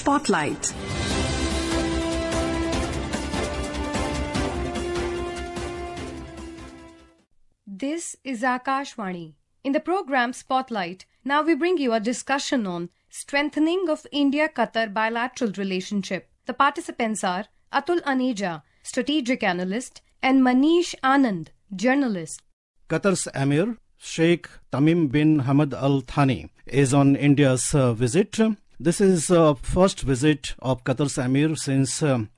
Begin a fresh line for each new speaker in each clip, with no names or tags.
Spotlight.
This is Akashvani. In the program Spotlight, now we bring you a discussion on strengthening of India-Qatar bilateral relationship. The participants are Atul Aneja, strategic analyst, and Manish Anand, journalist.
Qatar's Emir, Sheikh Tamim bin Hamad Al Thani, is on India's visit. This is the first visit of Qatar's Emir since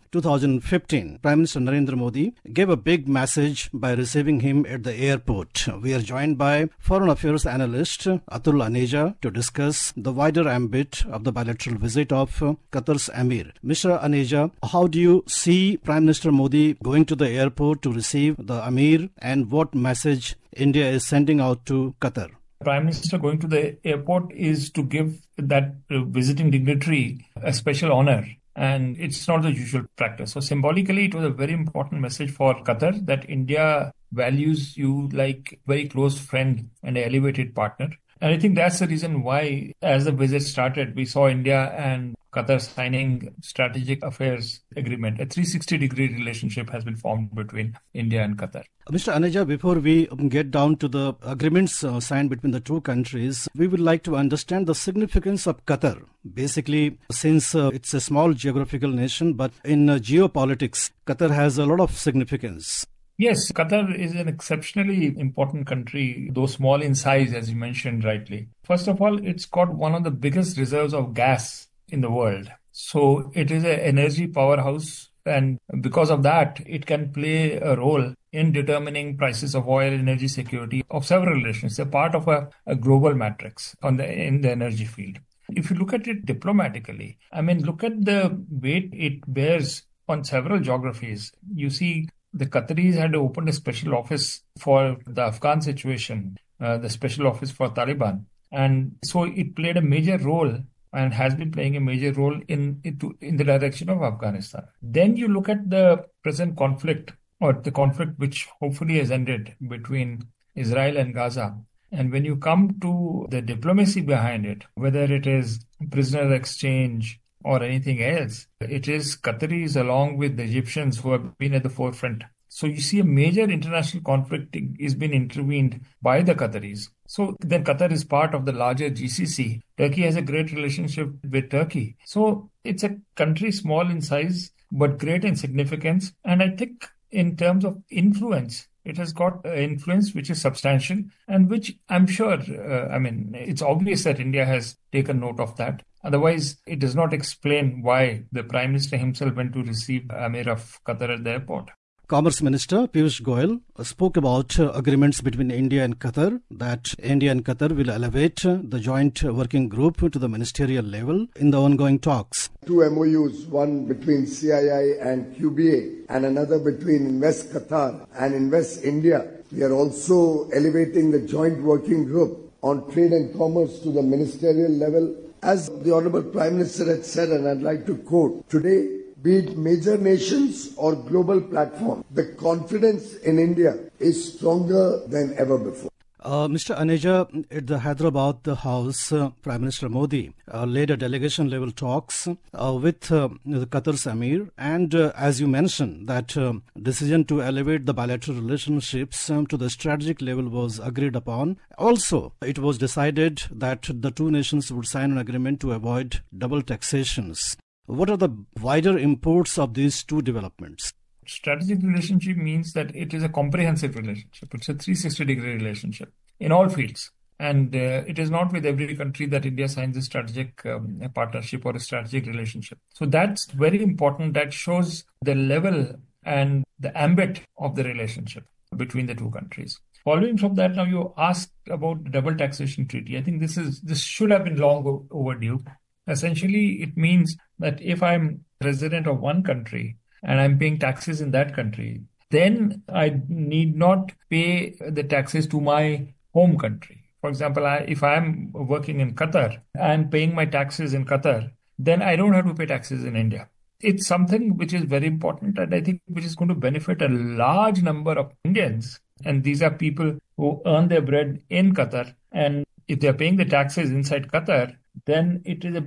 2015. Prime Minister Narendra Modi gave a big message by receiving him at the airport. We are joined by Foreign Affairs analyst Atul Aneja to discuss the wider ambit of the bilateral visit of Qatar's Emir. Mr. Aneja, how do you see Prime Minister Modi going to the airport to receive the Emir, and what message India is sending out to Qatar?
Prime Minister going to the airport is to give that visiting dignitary a special honor. And it's not the usual practice. So symbolically, it was a very important message for Qatar that India values you like a very close friend and an elevated partner. And I think that's the reason why, as the visit started, we saw India and Qatar signing strategic affairs agreement. A 360-degree relationship has been formed between India and Qatar.
Mr. Aneja, before we get down to the agreements signed between the two countries, we would like to understand the significance of Qatar. Basically, since it's a small geographical nation, but in geopolitics, Qatar has a lot of significance.
Yes, Qatar is an exceptionally important country, though small in size, as you mentioned rightly. First of all, it's got one of the biggest reserves of gas in the world. So it is an energy powerhouse, and because of that, it can play a role in determining prices of oil, energy security of several nations. They're part of a global matrix in the energy field. If you look at it diplomatically, look at the weight it bears on several geographies. You see, the Qataris had opened a special office for the Afghan situation, the special office for Taliban. And so it played a major role and has been playing a major role in the direction of Afghanistan. Then you look at the present conflict, or the conflict which hopefully has ended between Israel and Gaza. And when you come to the diplomacy behind it, whether it is prisoner exchange or anything else, it is Qataris along with the Egyptians who have been at the forefront. So you see a major international conflict is being intervened by the Qataris. So then Qatar is part of the larger GCC. Turkey has a great relationship with Turkey. So it's a country small in size, but great in significance. And I think in terms of influence, it has got influence which is substantial and which I'm sure, it's obvious that India has taken note of that. Otherwise, it does not explain why the Prime Minister himself went to receive Emir of Qatar at the airport.
Commerce Minister Piyush Goyal spoke about agreements between India and Qatar, that India and Qatar will elevate the joint working group to the ministerial level in the ongoing talks.
Two MOUs, one between CII and QBA and another between Invest Qatar and Invest India. We are also elevating the joint working group on trade and commerce to the ministerial level. As the Honourable Prime Minister had said, and I'd like to quote, today, be it major nations or global platform, the confidence in India is stronger than ever before.
Mr. Aneja, at the Hyderabad House, Prime Minister Modi led a delegation-level talks with the Qatar's Emir, and as you mentioned, that decision to elevate the bilateral relationships to the strategic level was agreed upon. Also, it was decided that the two nations would sign an agreement to avoid double taxations. What are the wider imports of these two developments?
Strategic relationship means that it is a comprehensive relationship. It's a 360-degree relationship in all fields. And it is not with every country that India signs a strategic partnership or a strategic relationship. So that's very important. That shows the level and the ambit of the relationship between the two countries. Following from that, now you asked about the double taxation treaty. I think this should have been long overdue. Essentially, it means that if I'm resident of one country and I'm paying taxes in that country, then I need not pay the taxes to my home country. For example, if I'm working in Qatar and paying my taxes in Qatar, then I don't have to pay taxes in India. It's something which is very important, and I think which is going to benefit a large number of Indians. And these are people who earn their bread in Qatar. And if they're paying the taxes inside Qatar, then it is a bit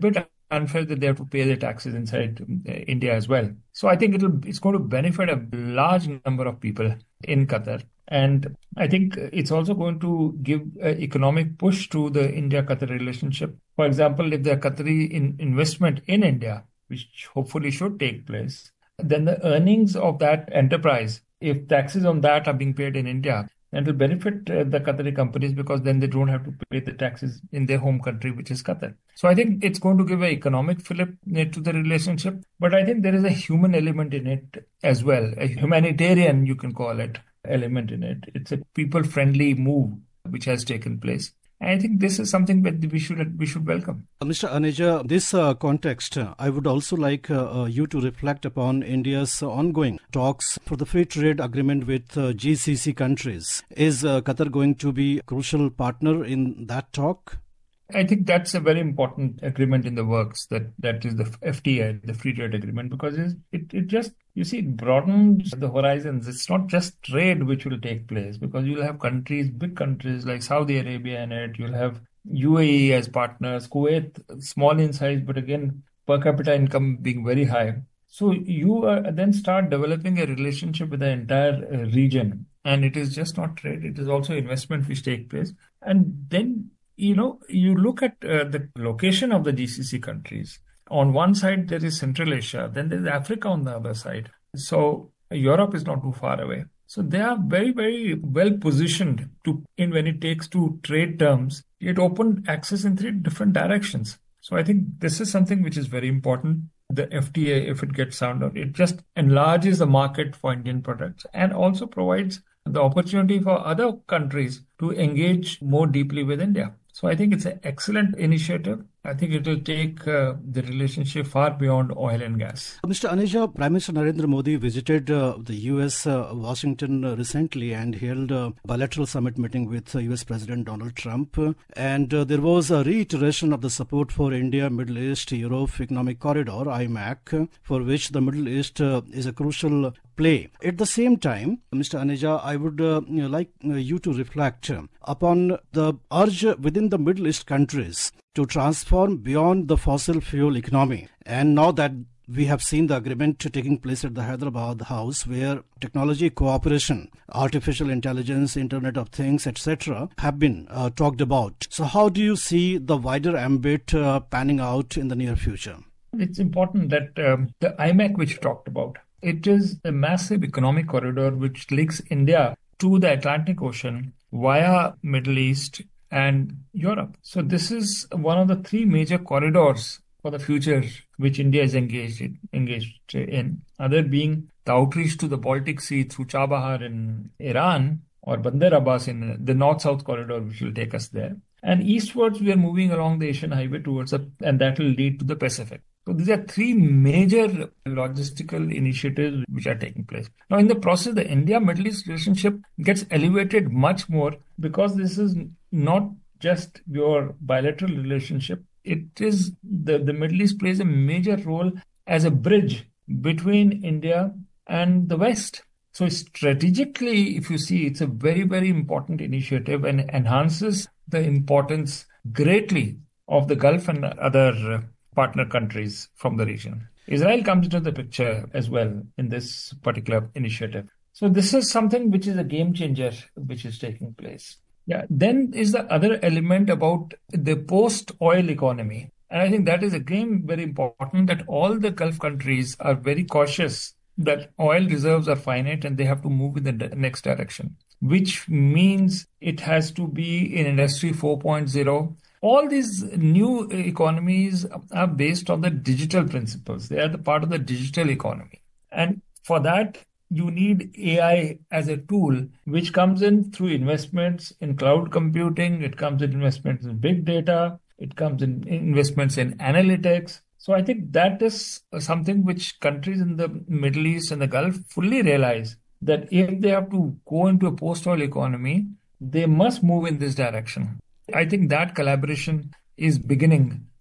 unfair that they have to pay their taxes inside India as well. So I think it's going to benefit a large number of people in Qatar. And I think it's also going to give an economic push to the India-Qatar relationship. For example, if there are Qatari investment in India, which hopefully should take place, then the earnings of that enterprise, if taxes on that are being paid in India, then it will benefit the Qatari companies because then they don't have to pay the taxes in their home country, which is Qatar. So I think it's going to give an economic fillip to the relationship. But I think there is a human element in it as well, a humanitarian, you can call it, element in it. It's a people-friendly move which has taken place. And I think this is something that we should welcome.
Mr. Aneja, this context, I would also like you to reflect upon India's ongoing talks for the free trade agreement with GCC countries. Is Qatar going to be a crucial partner in that talk?
I think that's a very important agreement in the works, that is the FTA, the free trade agreement, because it just, you see, it broadens the horizons. It's not just trade which will take place, because you'll have countries, big countries like Saudi Arabia in it, you'll have UAE as partners, Kuwait, small in size, but again, per capita income being very high. So you then start developing a relationship with the entire region. And it is just not trade, it is also investment which take place. And then you look at the location of the GCC countries. On one side, there is Central Asia. Then there is Africa on the other side. So Europe is not too far away. So they are very, very well positioned when it takes to trade terms. It opened access in 3 different directions. So I think this is something which is very important. The FTA, if it gets sound out, it just enlarges the market for Indian products and also provides the opportunity for other countries to engage more deeply with India. So I think it's an excellent initiative. I think it will take the relationship far beyond oil and gas.
Mr. Aneja, Prime Minister Narendra Modi visited the U.S. Washington recently and held a bilateral summit meeting with U.S. President Donald Trump. And there was a reiteration of the support for India, Middle East, Europe Economic Corridor, IMEC, for which the Middle East is a crucial play. At the same time, Mr. Aneja, I would like you to reflect upon the urge within the Middle East countries to transform beyond the fossil fuel economy. And now that we have seen the agreement taking place at the Hyderabad House, where technology cooperation, artificial intelligence, Internet of Things, etc. have been talked about. So how do you see the wider ambit panning out in the near future?
It's important that the IMEC which you talked about, it is a massive economic corridor which links India to the Atlantic Ocean via Middle East and Europe. So this is one of the 3 major corridors for the future which India is engaged in. Other being the outreach to the Baltic Sea through Chabahar in Iran or Bandar Abbas in the North-South corridor, which will take us there. And eastwards, we are moving along the Asian highway and that will lead to the Pacific. So these are 3 major logistical initiatives which are taking place. Now, in the process, the India-Middle East relationship gets elevated much more because this is not just your bilateral relationship. It is the Middle East plays a major role as a bridge between India and the West. So strategically, if you see, it's a very, very important initiative and enhances the importance greatly of the Gulf and other partner countries from the region. Israel comes into the picture as well in this particular initiative. So this is something which is a game changer which is taking place. Yeah. Then is the other element about the post-oil economy. And I think that is again very important that all the Gulf countries are very cautious that oil reserves are finite and they have to move in the next direction, which means it has to be in Industry 4.0. All these new economies are based on the digital principles. They are the part of the digital economy. And for that, you need AI as a tool, which comes in through investments in cloud computing. It comes in investments in big data. It comes in investments in analytics. So I think that is something which countries in the Middle East and the Gulf fully realize, that if they have to go into a post-oil economy, they must move in this direction. I think that collaboration is beginning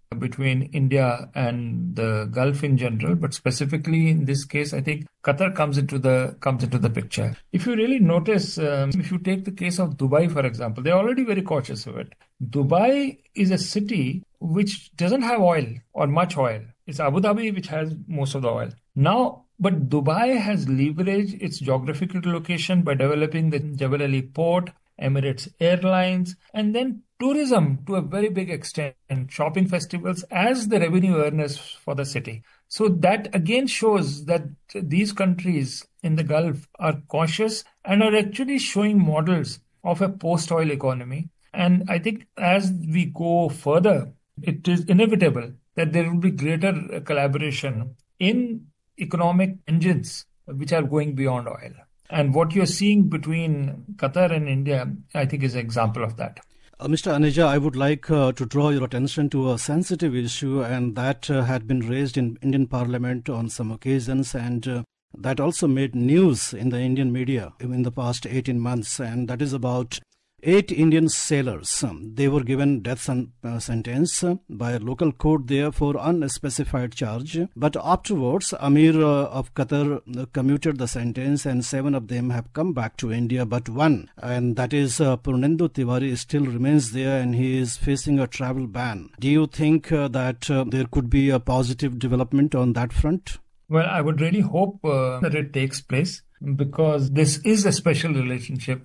between India and the Gulf in general, but specifically in this case, I think Qatar comes into the picture. If you really notice, if you take the case of Dubai, for example, they're already very cautious of it. Dubai is a city which doesn't have oil or much oil. It's Abu Dhabi which has most of the oil. Now, but Dubai has leveraged its geographical location by developing the Jebel Ali port, Emirates Airlines, and then tourism to a very big extent, and shopping festivals as the revenue earners for the city. So that again shows that these countries in the Gulf are cautious and are actually showing models of a post-oil economy. And I think as we go further, it is inevitable that there will be greater collaboration in economic engines which are going beyond oil. And what you're seeing between Qatar and India, I think, is an example of that.
Mr. Aneja, I would like to draw your attention to a sensitive issue, and that had been raised in Indian Parliament on some occasions, and that also made news in the Indian media in the past 18 months, and that is about 8 Indian sailors. They were given death sentence by a local court there for unspecified charge. But afterwards, Amir of Qatar commuted the sentence, and 7 of them have come back to India. But one, and that is Purnendu Tiwari, still remains there, and he is facing a travel ban. Do you think that there could be a positive development on that front?
Well, I would really hope that it takes place, because this is a special relationship.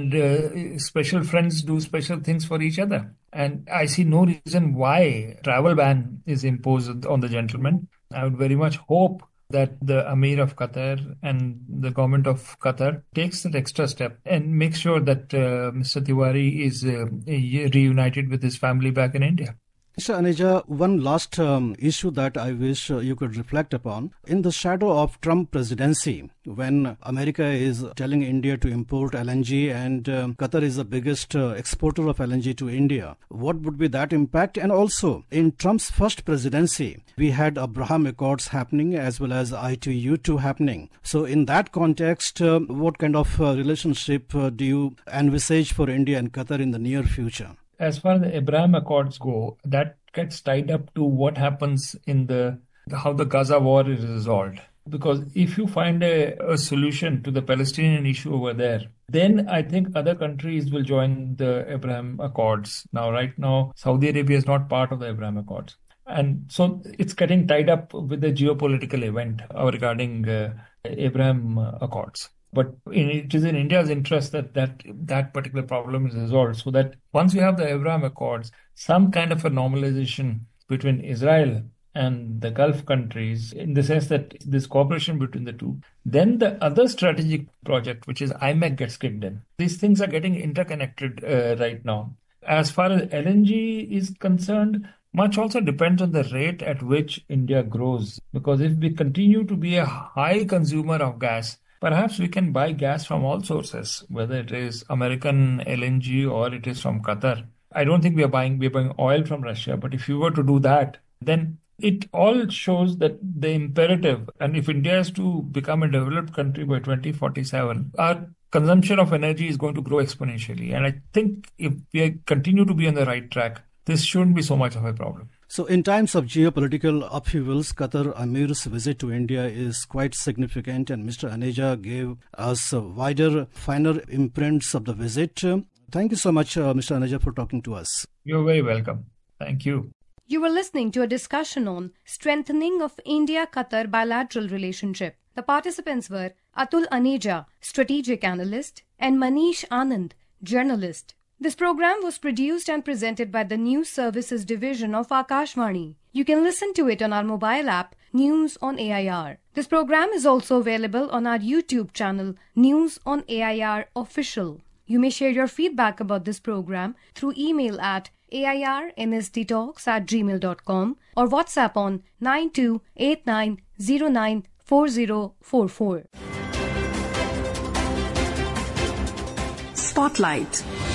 And special friends do special things for each other. And I see no reason why travel ban is imposed on the gentleman. I would very much hope that the Amir of Qatar and the government of Qatar takes that extra step and makes sure that Mr. Tiwari is reunited with his family back in India.
Mr. Aneja, one last issue that I wish you could reflect upon. In the shadow of Trump presidency, when America is telling India to import LNG and Qatar is the biggest exporter of LNG to India, what would be that impact? And also, in Trump's first presidency, we had Abraham Accords happening as well as ITU-2 happening. So in that context, what kind of relationship do you envisage for India and Qatar in the near future?
As far as the Abraham Accords go, that gets tied up to what happens in how the Gaza war is resolved. Because if you find a solution to the Palestinian issue over there, then I think other countries will join the Abraham Accords. Now, right now, Saudi Arabia is not part of the Abraham Accords. And so it's getting tied up with the geopolitical event regarding Abraham Accords. But it is in India's interest that particular problem is resolved, so that once we have the Abraham Accords, some kind of a normalization between Israel and the Gulf countries, in the sense that this cooperation between the two, then the other strategic project, which is IMEC, gets kicked in. These things are getting interconnected right now. As far as LNG is concerned, much also depends on the rate at which India grows. Because if we continue to be a high consumer of gas, perhaps we can buy gas from all sources, whether it is American LNG or it is from Qatar. I don't think we're buying oil from Russia, but if you were to do that, then it all shows that the imperative, and if India is to become a developed country by 2047, our consumption of energy is going to grow exponentially. And I think if we continue to be on the right track, this shouldn't be so much of a problem.
So in times of geopolitical upheavals, Qatar Amir's visit to India is quite significant, and Mr. Aneja gave us wider, finer imprints of the visit. Thank you so much, Mr. Aneja, for talking to us.
You're very welcome. Thank you.
You were listening to a discussion on strengthening of India-Qatar bilateral relationship. The participants were Atul Aneja, strategic analyst, and Manish Anand, journalist. This program was produced and presented by the News Services Division of Akashvani. You can listen to it on our mobile app, News on AIR. This program is also available on our YouTube channel, News on AIR Official. You may share your feedback about this program through email at airnsttalks@gmail.com or WhatsApp on 9289094044.
Spotlight.